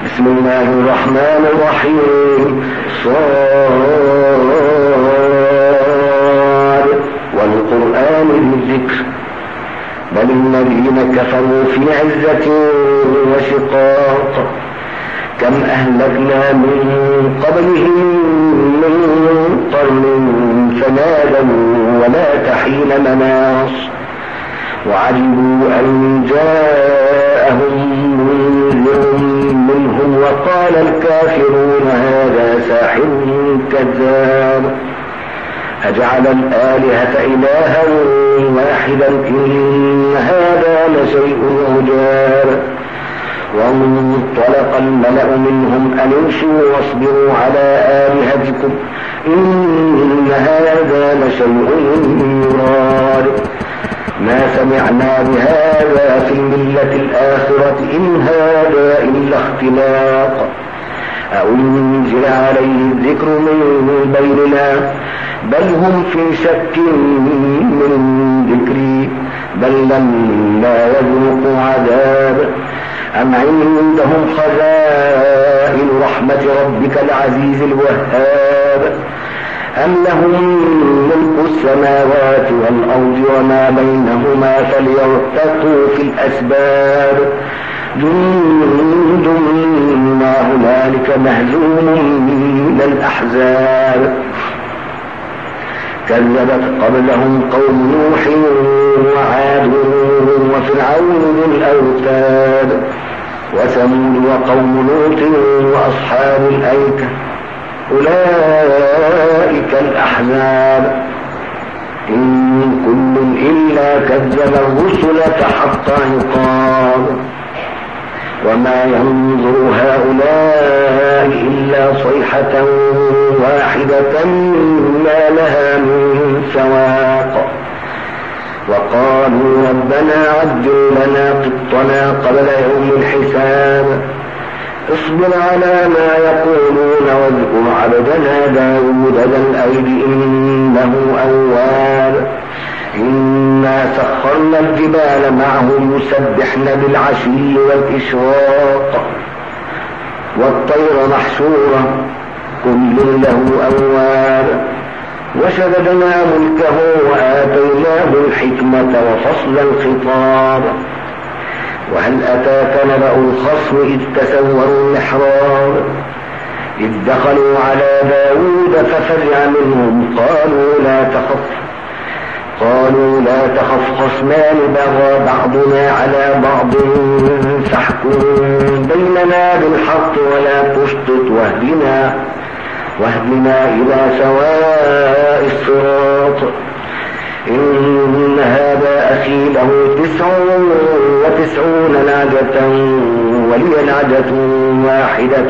بسم الله الرحمن الرحيم. صاد والقرآن الذكر بل الذين كفروا في عزة وشقاق كم أهلكنا من قبلهم من قرن فنادوا ولا تحين مناص وعجبوا أن جاءهم منذر منهم وقال الكافرون هذا ساحر كذاب أجعل الآلهة إلها واحدا إن هذا لشيء عجاب وانطلق الملأ منهم أن امشوا واصبروا على آلهتكم إن هذا لشيء يراد ما سمعنا بهذا في الملة الآخرة إن هذا إلا اختلاق أنزل عليه الذكر من بيننا بل هم في شك من ذكري بل لما يذوقوا عذاب أم عندهم خزائن رحمة ربك العزيز الوهاب أم لهم ملك السماوات والأرض وما بينهما فليرتقوا في الأسباب جند ما هنالك مهزوم من الأحزاب كذبت قبلهم قوم نوح وعاد وفرعون ذو الأوتاد وثمود وقوم لوط وأصحاب الأيكة أولئك الأحزاب إن كل إلا كذب الرسل فحق عقاب وما ينظر هؤلاء إلا صيحة واحدة ما لها من فواق وقالوا ربنا عجل لنا قطنا قبل يوم الحساب اصبر على ما يقولون واذكر عبدنا داود ذا الأيد إنه أواب إنا سخرنا الجبال معه يسبحن بالعشي والإشراق والطير محشورة كل له أواب وشددنا ملكه وآتيناه الحكمة وفصل الخطاب وهل أتاك نبأ الخصم إذ تسوروا المحراب إذ دخلوا على داود ففزع منهم قالوا لا تخف خصمان بغى بعضنا على بعض فاحكم بيننا بالحق ولا تشطط واهدنا إلى سواء الصراط إن هذا أخي له 99 نعجة ولي نعجة واحدة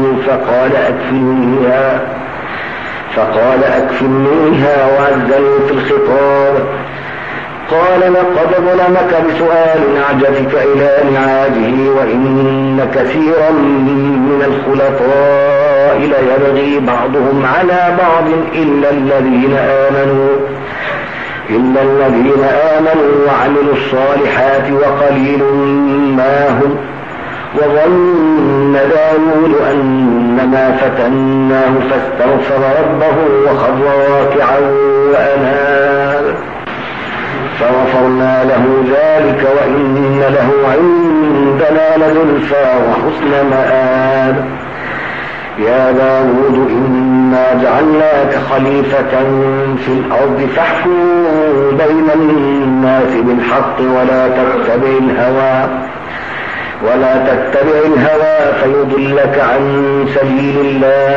فقال أكفلنيها وعزني في الخطاب قال لقد ظلمك بسؤال نعجتك إلى نعاجه وإن كثيرا من الخلطاء ليبغي بعضهم على بعض إلا الذين آمنوا وعملوا الصالحات وقليل ما هم وظن داود أنما فتناه فاستغفر ربه وخر راكعا وأناب فغفرنا له ذلك وإن له عندنا لزلفى وحسن مآب يا داود إنا جعلناك خليفة في الأرض فاحكم بين الناس بالحق ولا تتبع الهوى فيضلك عن سبيل الله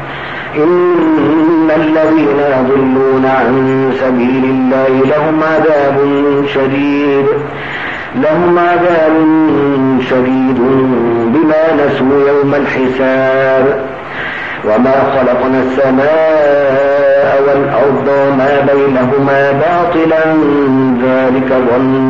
إن الذين يضلون عن سبيل الله لهم عذاب شديد بما نسوا يوم الحساب وما خلقنا السماء والأرض وما بينهما باطلا ذلك ظن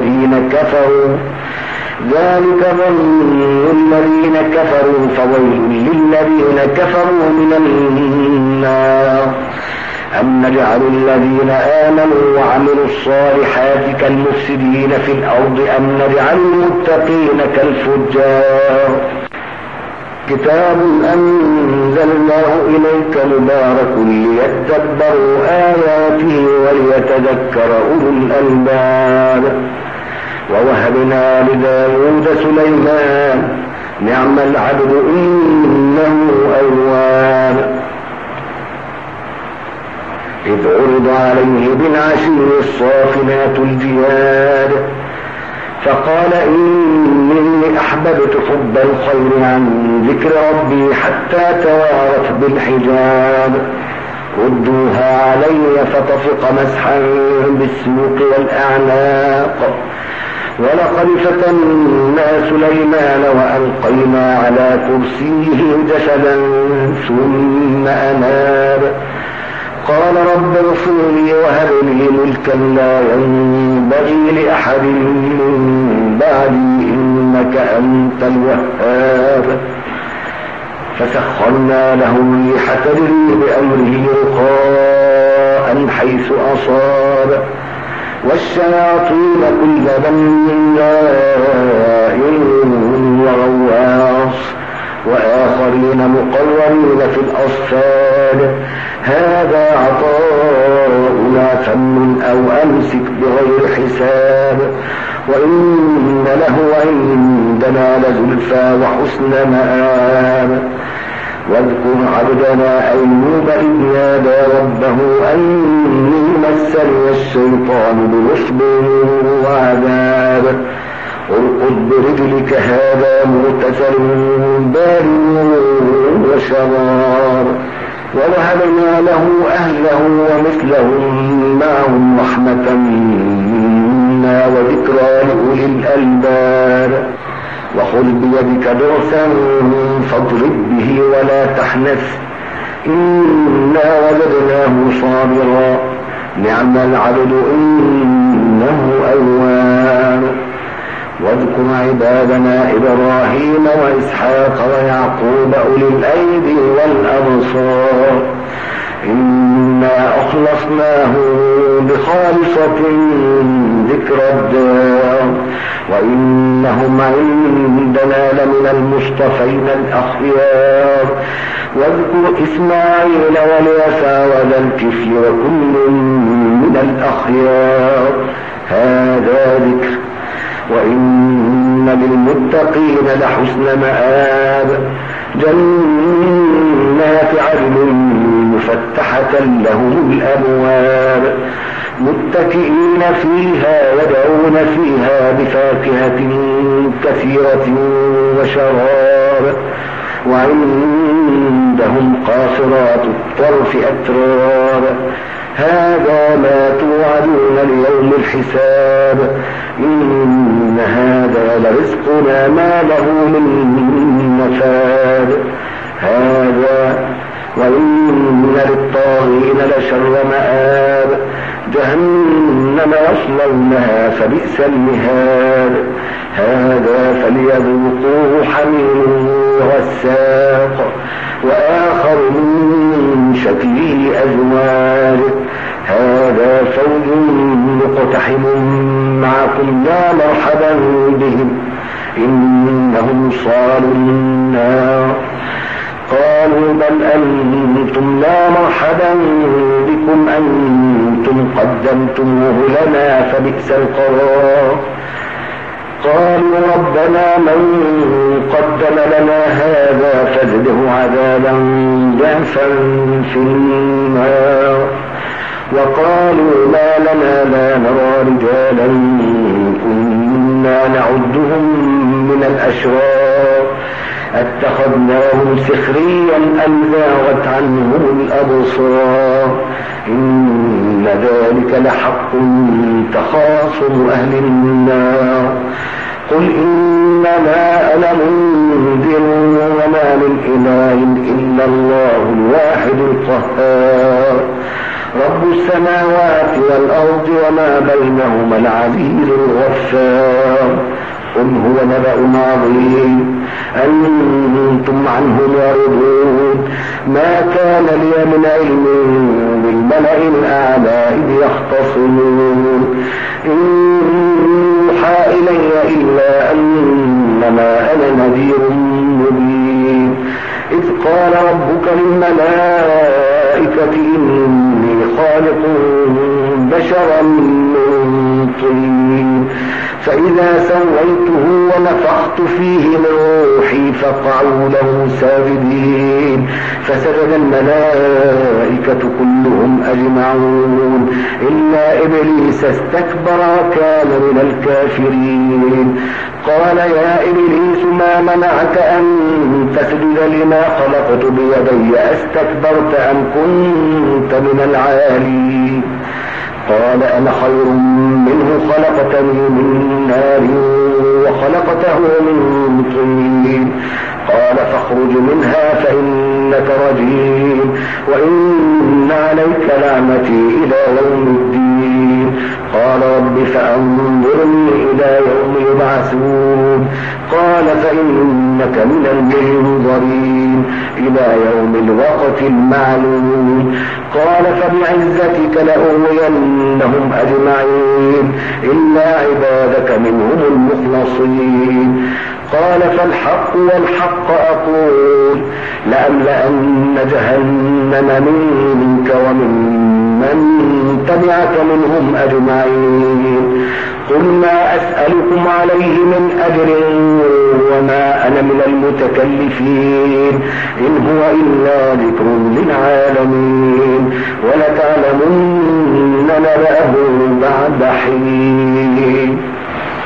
الذين كفروا فويل للذين كفروا من النار أم نجعل الذين آمنوا وعملوا الصالحات كالمفسدين في الأرض أم نجعل المتقين كالفجار كتاب أنزلناه إليك مبارك ليتدبروا آياته وليتذكر أولو الألباب. ووهبنا لداود سليمان نعم العبد إنه أواب. إذ عرض عليه بالعشي الصافنات الجياد فقال إني أحببت حب الخير عن ذكر ربي حتى توارت بالحجاب. ردوها علي فطفق مسحا بالسوق والأعناق. ولقد فتنا سليمان وألقينا على كرسيه جسدا ثم أناب. قال رب اغفر لي وهب لي ملكا لا ينبغي لأحد من بعدي إنك أنت الوهاب. فسخرنا له الريح تجري بأمره رخاء حيث أصاب والشياطين كل بناء وغواص وآخرين مقرنين في الأصفاد. هذا عطاؤنا فمن أو أمسك بغير حساب وإن له عندنا لزلفى وحسن مآب. واذكر عبدنا أيوب إذ نادى ربه أني مسني الشيطان بنصب وعذاب. ارقد برجلك هذا مغتسل بارد وشراب. ووهبنا له أهله ومثلهم معهم رحمة منا وذكرى لأولي الألباب. وخذ بيدك ضغثا فاضرب به ولا تحنث إنا وجدناه صابرا نعم العبد إنه أواب. واذكر عبادنا إبراهيم وإسحاق ويعقوب أولي الأيدي والأبصار إنا أخلصناهم بخالصة ذكر الدار وإنهم عندنا لمن المصطفين الأخيار. واذكر إسماعيل واليسع وذا الكفل وكل من الأخيار. هذا ذكر وإن للمتقين لحسن مآب. جنات عدن مفتحة لهم الأبواب متكئين فيها يدعون فيها بفاكهة كثيرة وشراب. وعندهم قاصرات الطرف أتراب. هذا ما توعدون ليوم الحساب إن هذا لرزقنا ما له من نفاد. هذا وإن للطاغين لشر مآب. جهنم يصلونها فبئس المهاد. هذا فليذوقوه حميم وغساق وآخر من شكله أزواج. هذا فوج مقتحم معكم لا مرحبا بهم إنهم صالوا النار. قالوا بل أنتم لا مرحبا بكم أنتم قدمتموه لنا فبئس القرار. قالوا ربنا من قدم لنا هذا فزده عذابا ضعفا في النار. وقالوا ما لنا لا نرى رجالا كنا نعدهم من الأشرار اتخذناهم سخريا أم زاغت عنهم الأبصار إن ذلك لحق تخاصم أهل النار. قل إنما أنا منذر وما من إله إلا الله الواحد القهار رب السماوات والأرض وما بينهما العزيز الغفار. قل هو نبأ عظيم أنتم عنه معرضون. ما كان لي من علم بالملأ الأعلى إذ يختصمون إن يوحى إلي إلا أنما أنا نذير مبين. قال ربك للملائكة إني خالق بشرا من طين فإذا سويته ونفخت فيه من روحي فقعوا له ساجدين فسجد الملائكة كلهم أجمعون إلا إبليس استكبر وكان من الكافرين قال يا إبليس ما منعك أن تسجد لما خلقت بيدي أستكبرت أم كنت من العالين قال أنا خير منه خلقتني من نار وخلقته من طين قال فاخرج منها فإنك رجيم وإن عليك لعنتي إلى يوم الدين قال رب فأنظرني إلى يوم يبعثون قال فإنك من المنظرين إلى يوم الوقت المعلوم قال فبعزتك لأغوينهم أجمعين إلا عبادك منهم المخلصين قال فالحق والحق أقول لأملأن جهنم منك ومن تبعك منهم أجمعين قل ما أسألكم عليه من أجر وما أنا من المتكلفين إن هو إلا ذكر للعالمين ولتعلمن نبأه بعد حين